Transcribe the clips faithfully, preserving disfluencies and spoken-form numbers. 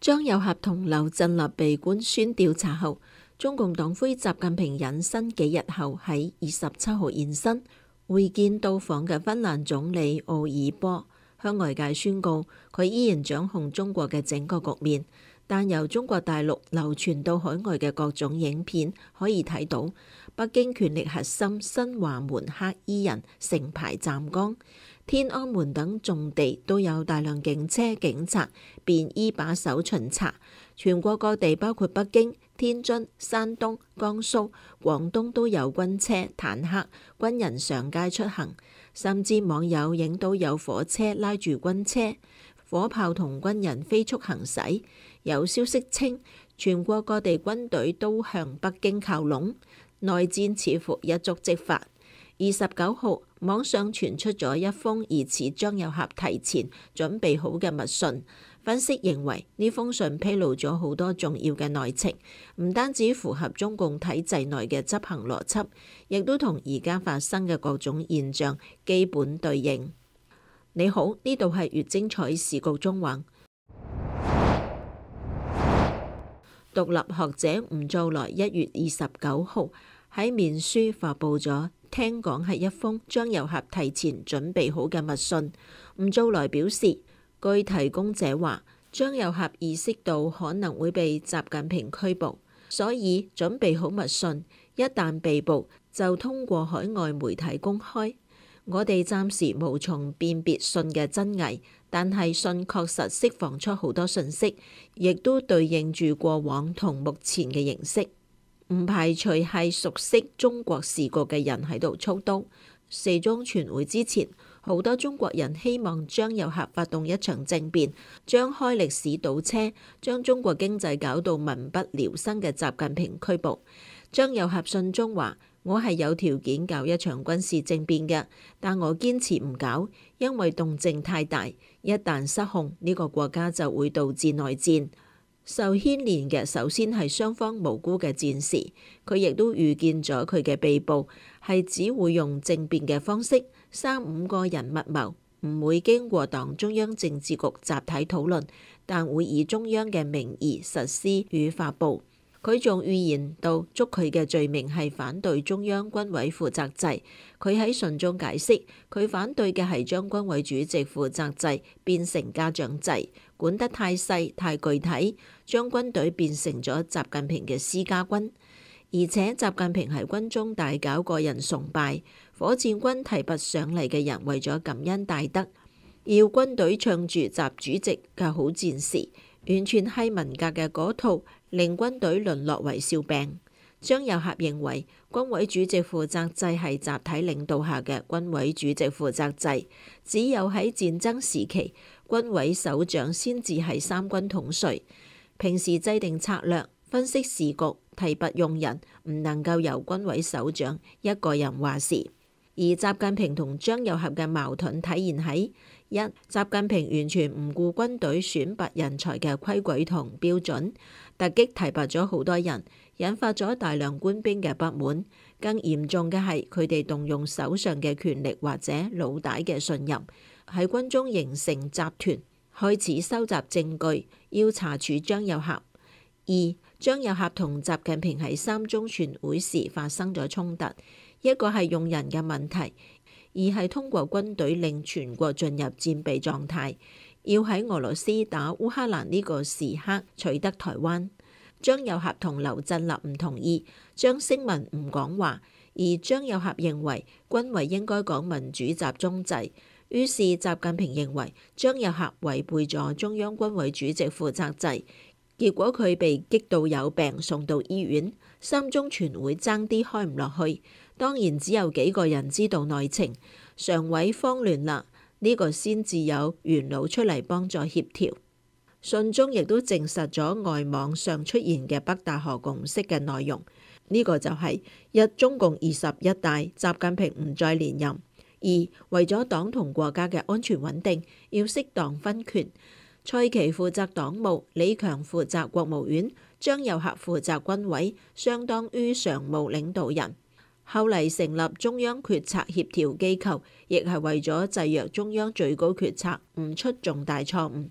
張又俠同劉振立被官宣調查後，中共黨魁習近平隱身幾日後喺二十七號現身，會見到訪嘅芬蘭總理奧爾波，向外界宣告佢依然掌控中國嘅整個局面。但由中國大陸流傳到海外嘅各種影片可以睇到，北京權力核心新華門黑衣人成排站崗，天安門等重地都有大量警車警察便衣把守巡查。全國各地包括北京、天津、山東、江蘇、廣東都有軍車、坦克、軍人上街出行，甚至網友影到有火車拉住軍車，火炮同軍人飛速行駛。有消息稱，全國各地軍隊都向北京靠攏，內戰似乎一觸即發。二十九號，網上傳出咗一封疑似張又俠提前準備好嘅密信。分析認為，呢封信披露咗好多重要嘅內情，唔單止符合中共體制內嘅執行邏輯，亦都同而家發生嘅各種現象基本對應。你好，呢度係粵精彩時局中橫。獨立學者吳鑄來一月二十九號喺面書發布咗聽講係一封張又俠提前準備好嘅密信。吳鑄來表示，據提供者話，張又俠意識到可能會被習近平拘捕，所以準備好密信，一旦被捕就通過海外媒體公開。我哋暫時無從辨別信嘅真偽，但係信確實釋放出好多信息，亦都對應住過往同目前嘅形式，唔排除係熟悉中國時局嘅人喺度操刀。四中全會之前，好多中國人希望張又俠發動一場政變，將開歷史倒車，將中國經濟搞到民不聊生嘅習近平拘捕。張又俠信中話，我係有條件搞一場軍事政變嘅，但我堅持唔搞，因為動靜太大，一旦失控，呢個國家就會導致內戰。受牽連嘅首先係雙方無辜嘅戰士，佢亦都預見咗佢嘅被捕係只會用政變嘅方式，三五個人密謀，唔會經過黨中央政治局集體討論，但會以中央嘅名義實施與發布。佢仲預言到捉佢嘅罪名係反對中央軍委負責制。佢喺信中解釋，佢反對嘅係將軍委主席負責制變成家長制，管得太細太具體，將軍隊變成咗習近平嘅私家軍。而且習近平喺軍中大搞個人崇拜，火箭軍提拔上嚟嘅人為咗感恩大德，要軍隊唱住習主席嘅好戰士，完全係文革嘅嗰套，令軍隊淪落為笑柄。張又俠認為，軍委主席負責制係集體領導下嘅軍委主席負責制，只有喺戰爭時期，軍委首長先至係三軍統帥，平時制定策略、分析時局、提拔用人，唔能夠由軍委首長一個人話事。而習近平同張又俠嘅矛盾體現喺一，習近平完全唔顧軍隊選拔人才嘅規矩同標準，突擊提拔咗好多人，引發咗大量官兵嘅不滿。更嚴重嘅係佢哋動用手上嘅權力或者老大嘅信任，喺軍中形成集團，開始收集證據，要查處張又俠。二，張又俠同習近平喺三中全會時發生咗衝突，一個係用人嘅問題，二係通過軍隊令全國進入戰備狀態，要喺俄羅斯打烏克蘭呢個時刻取得台灣。張又俠同劉振立唔同意，將聲文唔講話，而張又俠認為軍委應該講民主集中制，於是習近平認為張又俠違背咗中央軍委主席負責制。結果佢被激到有病，送到醫院。三中全會爭啲開唔落去，當然只有幾個人知道內情，常委慌亂啦，呢個先至有元老出嚟幫助協調。信中亦都證實咗外網上出現嘅北大河共識嘅內容，呢個就係一，中共二十一大，習近平唔再連任；二，為咗黨同國家嘅安全穩定，要適當分權。蔡奇負責黨務，李強負責國務院，張又俠負責軍委，相當於常務領導人。後嚟成立中央決策協調機構，亦係為咗制約中央最高決策，唔出重大錯誤。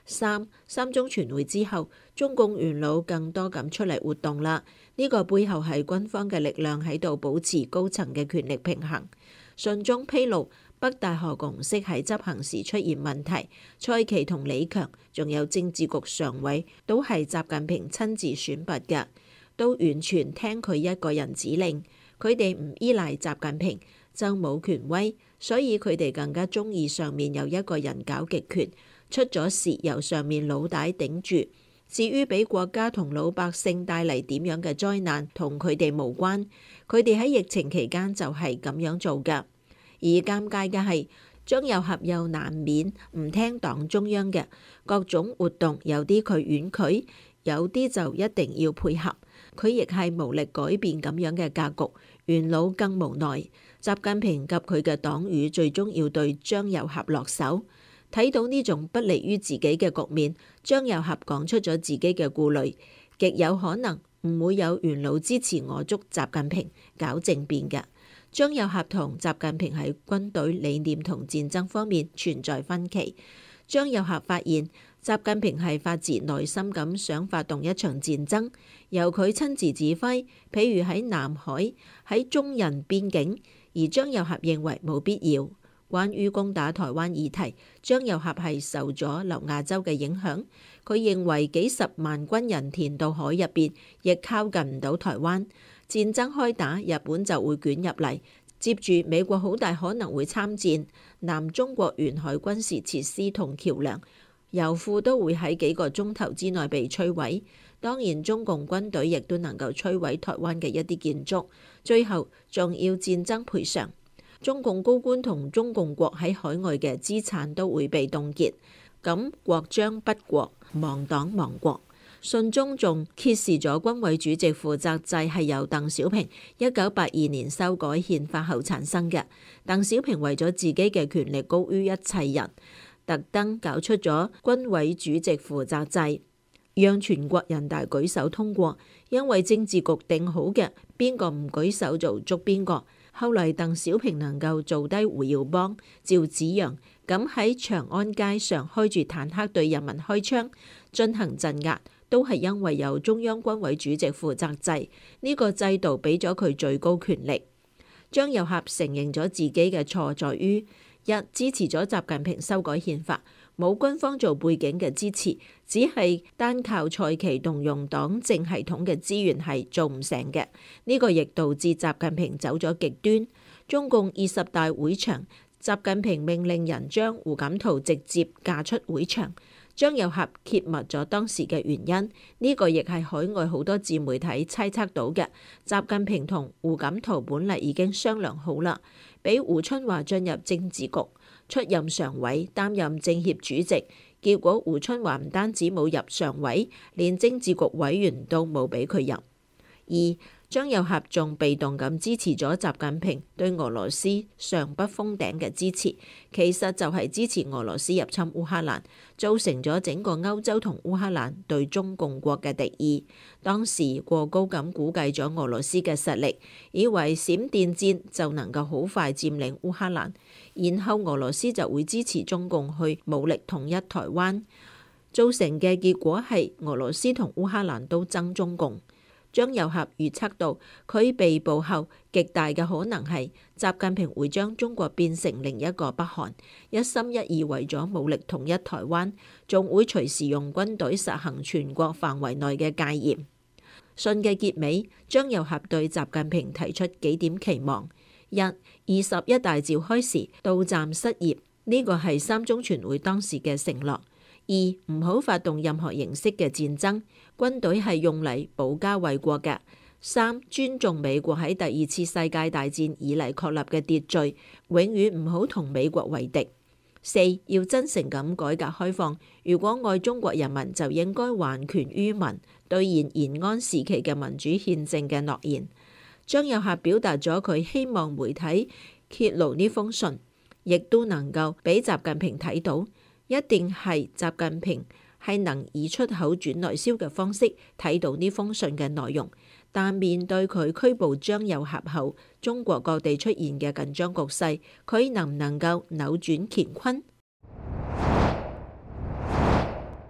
三、三中全會之後，中共元老更多咁出嚟活動啦。呢個背後係軍方嘅力量喺度保持高層嘅權力平衡。信中披露，北大河共識喺執行時出現問題，蔡奇同李強仲有政治局常委都係習近平親自選拔嘅，都完全聽佢一個人指令。佢哋唔依賴習近平就冇權威，所以佢哋更加中意上面有一個人搞極權。出咗事由上面老大頂住，至於俾國家同老百姓帶嚟點樣嘅災難，同佢哋無關。佢哋喺疫情期間就係咁樣做㗎。而尷尬嘅係，張又俠又難免唔聽黨中央嘅各種活動，有啲佢婉拒，有啲就一定要配合。佢亦係無力改變咁樣嘅格局，元老更無奈。習近平及佢嘅黨羽最終要對張又俠落手。睇到呢種不利於自己嘅局面，張又俠講出咗自己嘅顧慮，極有可能唔會有元老支持我捉習近平搞政變嘅。張又俠同習近平喺軍隊理念同戰爭方面存在分歧。張又俠發現習近平係發自內心咁想發動一場戰爭，由佢親自指揮，譬如喺南海、喺中印邊境，而張又俠認為冇必要。關於攻打台灣議題，張又俠係受咗劉亞洲嘅影響。佢認為幾十萬軍人填到海入邊，亦靠近唔到台灣。戰爭開打，日本就會捲入嚟，接住美國好大可能會參戰。南中國沿海軍事設施同橋梁、油庫都會喺幾個鐘頭之內被摧毀。當然，中共軍隊亦都能夠摧毀台灣嘅一啲建築，最後仲要戰爭賠償。中共高官同中共國喺海外嘅資產都會被凍結，咁國將不國，亡黨亡國。信中仲揭示咗軍委主席負責制係由鄧小平一九八二年修改憲法後產生嘅。鄧小平為咗自己嘅權力高於一切人，特登搞出咗軍委主席負責制，讓全國人大舉手通過，因為政治局定好嘅，邊個唔舉手就捉邊個。後來鄧小平能夠做低胡耀邦、趙紫陽，咁喺長安街上開住坦克對人民開槍進行鎮壓，都係因為有中央軍委主席負責制，呢個制度俾咗佢最高權力。張又俠承認咗自己嘅錯在於一，支持咗習近平修改憲法，冇軍方做背景嘅支持，只係單靠蔡奇動用黨政系統嘅資源係做唔成嘅。呢個亦導致習近平走咗極端。中共二十大會場，習近平命令人將胡錦濤直接架出會場。張又俠揭密咗當時嘅原因，呢個亦係海外好多自媒體猜測到嘅。習近平同胡錦濤本嚟已經商量好啦，俾胡春華進入政治局，出任常委，擔任政協主席。結果胡春華唔單止冇入常委，連政治局委員都冇俾佢入。二、張又俠仲被動咁支持咗習近平對俄羅斯上不封頂嘅支持，其實就係支持俄羅斯入侵烏克蘭，造成咗整個歐洲同烏克蘭對中共國嘅敵意。當時過高咁估計咗俄羅斯嘅實力，以為閃電戰就能夠好快佔領烏克蘭，然後俄羅斯就會支持中共去武力統一台灣，造成嘅結果係俄羅斯同烏克蘭都憎中共。張又俠預測到佢被捕後，極大嘅可能係習近平會將中國變成另一個北韓，一心一意為咗武力統一台灣，仲會隨時用軍隊實行全國範圍內嘅戒嚴。信嘅結尾，張又俠對習近平提出幾點期望：一、二十一大召開時到站失業，呢個係三中全會當時嘅承諾。二、唔好發動任何形式嘅戰爭，軍隊係用嚟保家衛國嘅。三、尊重美國喺第二次世界大戰以嚟確立嘅秩序，永遠唔好同美國為敵。四、要真誠咁改革開放，如果愛中國人民，就應該還權於民，兌現延安時期嘅民主憲政嘅諾言。張又俠表達咗佢希望媒體揭露呢封信，亦都能夠俾習近平睇到。一定係習近平係能以出口轉內銷嘅方式睇到呢封信嘅內容，但面對佢拘捕張又俠後，中國各地出現嘅緊張局勢，佢能唔能夠扭轉乾坤？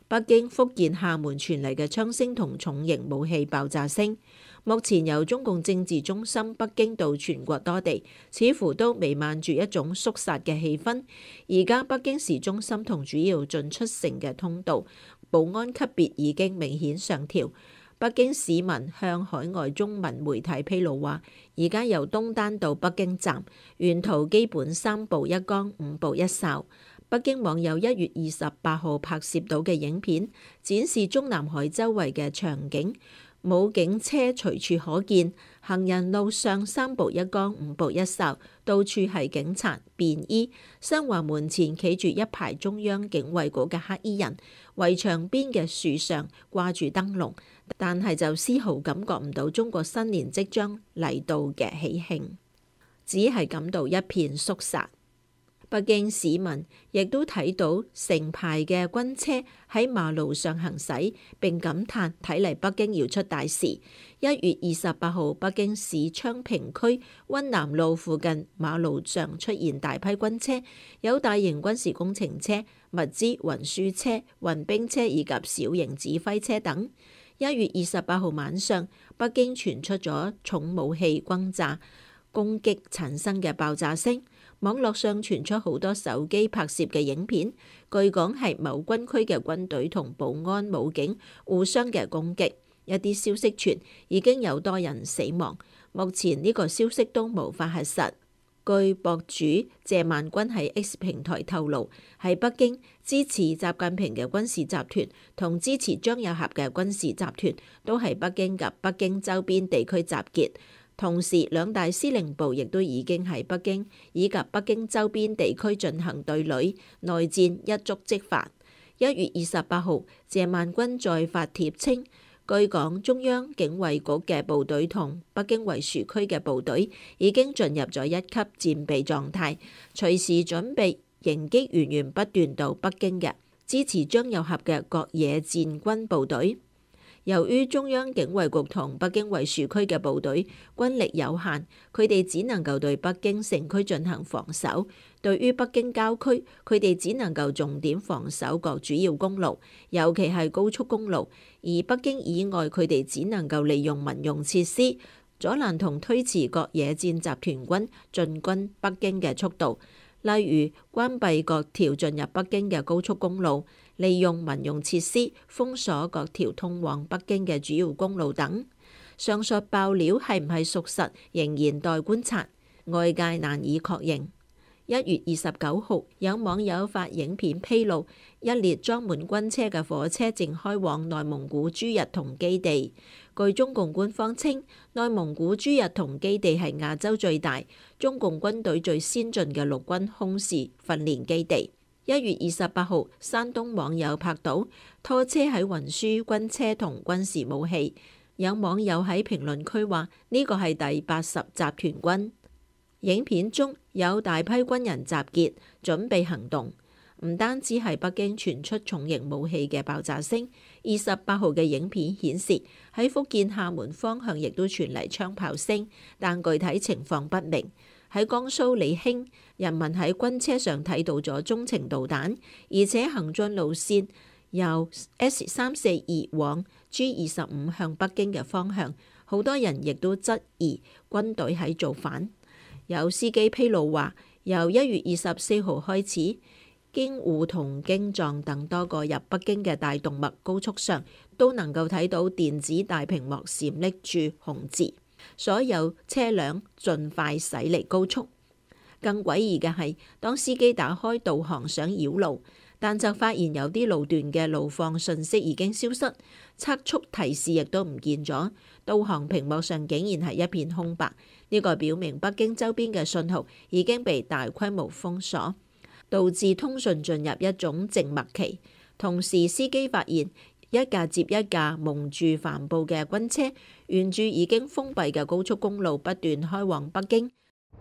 北京、福建、廈門傳嚟嘅槍聲同重型武器爆炸聲。目前由中共政治中心北京到全國多地，似乎都瀰漫住一種肅殺嘅氣氛。而家北京市中心同主要進出城嘅通道，保安級別已經明顯上調。北京市民向海外中文媒體披露話，而家由東單到北京站，沿途基本三步一崗，五步一哨。北京網友一月二十八號拍攝到嘅影片，展示中南海周圍嘅場景。武警車隨處可見，行人路上三步一崗，五步一哨，到處係警察、便衣。新華門前企住一排中央警衛局嘅黑衣人，圍牆邊嘅樹上掛住燈籠，但係就絲毫感覺唔到中國新年即將嚟到嘅喜慶，只係感到一片肅殺。北京市民亦都睇到成排嘅軍車喺馬路上行駛，並感嘆睇嚟北京要出大事。一月二十八號，北京市昌平區溫南路附近馬路上出現大批軍車，有大型軍事工程車、物資運輸車、運兵車以及小型指揮車等。一月二十八號晚上，北京傳出咗重武器轟炸攻擊產生嘅爆炸聲。網絡上傳出好多手機拍攝嘅影片，據講係某軍區嘅軍隊同保安武警互相嘅攻擊。一啲消息傳已經有多人死亡，目前呢個消息都無法核實。據博主謝萬軍喺 X 平台透露，喺北京支持習近平嘅軍事集團同支持張又俠嘅軍事集團都喺北京及北京周邊地區集結。同時，兩大司令部亦都已經喺北京以及北京周邊地區進行對壘，內戰一觸即發。一月二十八號，謝萬軍再發帖稱，據講中央警衛局嘅部隊同北京衛戍區嘅部隊已經進入咗一級戰備狀態，隨時準備迎擊源源不斷到北京嘅支持張又俠嘅各野戰軍部隊。由於中央警衛局同北京衛戍區嘅部隊軍力有限，佢哋只能夠對北京城區進行防守；對於北京郊區，佢哋只能夠重點防守各主要公路，尤其係高速公路。而北京以外，佢哋只能夠利用民用設施，阻攔同推遲各野戰集團軍進軍北京嘅速度。例如關閉各條進入北京嘅高速公路，利用民用設施封鎖各條通往北京嘅主要公路等。上述爆料係唔係屬實，仍然待觀察，外界難以確認。一月二十九號，有網友發影片披露，一列裝滿軍車嘅火車正開往內蒙古朱日同基地。據中共官方稱，內蒙古朱日同基地係亞洲最大、中共軍隊最先進嘅陸軍空事訓練基地。一月二十八號，山東網友拍到拖車喺運輸軍車同軍事武器。有網友喺評論區話：呢個係第八十集團軍。影片中有大批軍人集結，準備行動。唔單止係北京傳出重型武器嘅爆炸聲，二十八號嘅影片顯示喺福建廈門方向亦都傳嚟槍炮聲，但具體情況不明。喺江蘇利興，人民喺軍車上睇到咗中程導彈，而且行進路線由 S 三四二往 G 二十五向北京嘅方向，好多人亦都質疑軍隊喺造反。有司機披露話，由一月二十四號開始，京滬同京藏等多個入北京嘅大動脈高速上，都能夠睇到電子大屏幕閃爍住紅字，所有車輛盡快駛離高速。更詭異嘅係，當司機打開導航想繞路，但就發現有啲路段嘅路況信息已經消失，測速提示亦都唔見咗，導航屏幕上竟然係一片空白。呢個表明北京周邊嘅信號已經被大規模封鎖，導致通訊進入一種靜默期。同時，司機發現一架接一架蒙住帆布嘅軍車，沿住已經封閉嘅高速公路不斷開往北京。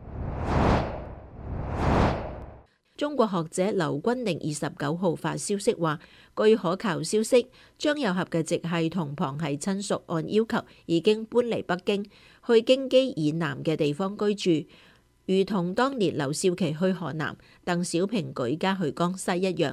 中國學者劉君寧二十九號發消息話，據可靠消息，張又俠嘅直系同旁系親屬按要求已經搬離北京，去京畿以南嘅地方居住，如同當年劉少奇去河南、鄧小平舉家去江西一樣。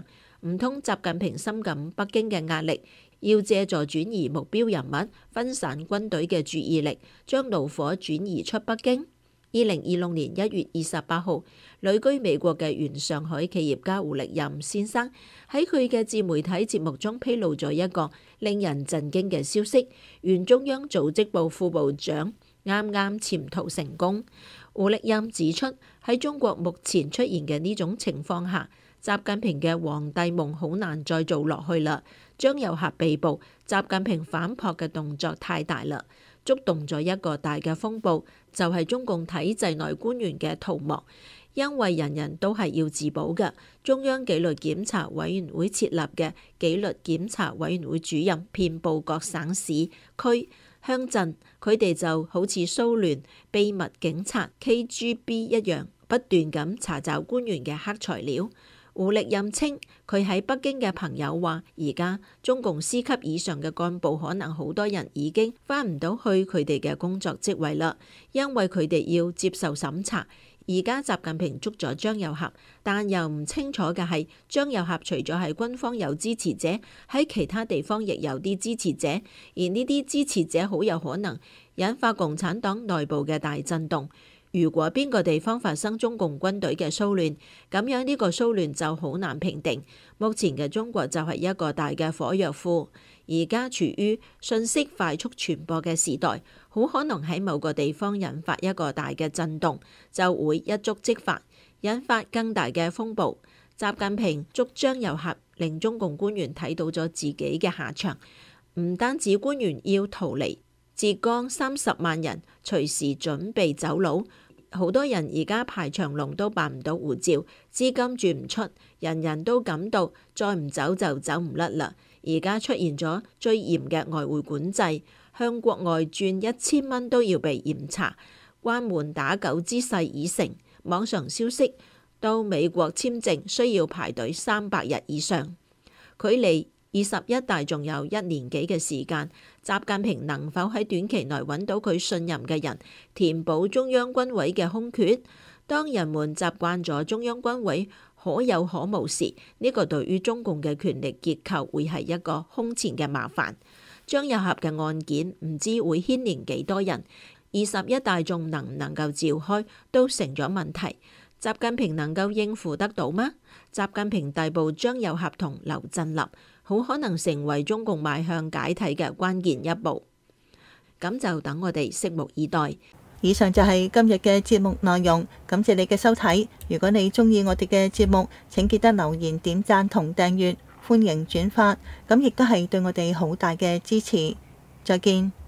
唔通習近平深感北京嘅壓力，要借助轉移目標人物，分散軍隊嘅注意力，將怒火轉移出北京？二零二六年一月二十八號，旅居美國嘅原上海企業家胡力任先生喺佢嘅自媒體節目中披露咗一個令人震驚嘅消息：原中央組織部副部長啱啱潛逃成功。胡力任指出，喺中國目前出現嘅呢種情況下，習近平嘅皇帝夢好難再做落去啦。張又俠被捕，習近平反撲嘅動作太大啦，觸動咗一個大嘅風暴，就係中共體制內官員嘅逃亡。因為人人都係要自保嘅，中央紀律檢查委員會設立嘅紀律檢查委員會主任遍佈各省市區鄉鎮，佢哋就好似蘇聯秘密警察 K G B 一樣，不斷咁查找官員嘅黑材料。胡力任稱，佢喺北京嘅朋友話，而家中共司級以上嘅幹部可能好多人已經返唔到去佢哋嘅工作職位啦，因為佢哋要接受審查。而家習近平捉咗張又俠，但又唔清楚嘅係，張又俠除咗係軍方有支持者，喺其他地方亦有啲支持者，而呢啲支持者好有可能引發共產黨內部嘅大震動。如果邊個地方發生中共軍隊嘅騷亂，咁樣呢個騷亂就好難平定。目前嘅中國就係一個大嘅火藥庫，而家處於信息快速傳播嘅時代，好可能喺某個地方引發一個大嘅震動，就會一觸即發，引發更大嘅風暴。習近平捉張又俠，令中共官員睇到咗自己嘅下場，唔單止官員要逃離，浙江三十萬人隨時準備走佬。好多人而家排長龍都辦唔到護照，資金轉唔出，人人都感到再唔走就走唔甩啦。而家出現咗最嚴嘅外匯管制，向國外轉一千蚊都要被嚴查，關門打狗之勢已成。網上消息，到美國簽證需要排隊三百日以上，距離二十一大仲有一年幾嘅時間，習近平能否喺短期內揾到佢信任嘅人，填補中央軍委嘅空缺？當人們習慣咗中央軍委可有可無時，呢個對於中共嘅權力結構會係一個空前嘅麻煩。張又俠嘅案件唔知會牽連幾多人，二十一大仲能唔能夠召開都成咗問題。習近平能夠應付得到嗎？習近平逮捕張又俠同劉振立，好可能成為中共邁向解體嘅關鍵一步。咁就等我哋拭目以待。 以上就係今日嘅節目內容，感謝你嘅收睇。如果你鍾意我哋嘅節目，請記得留言、點讚同訂閱，歡迎轉發，咁亦都係對我哋好大嘅支持。再見。